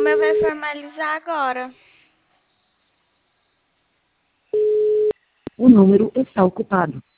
meu vai formalizar agora. O número está ocupado.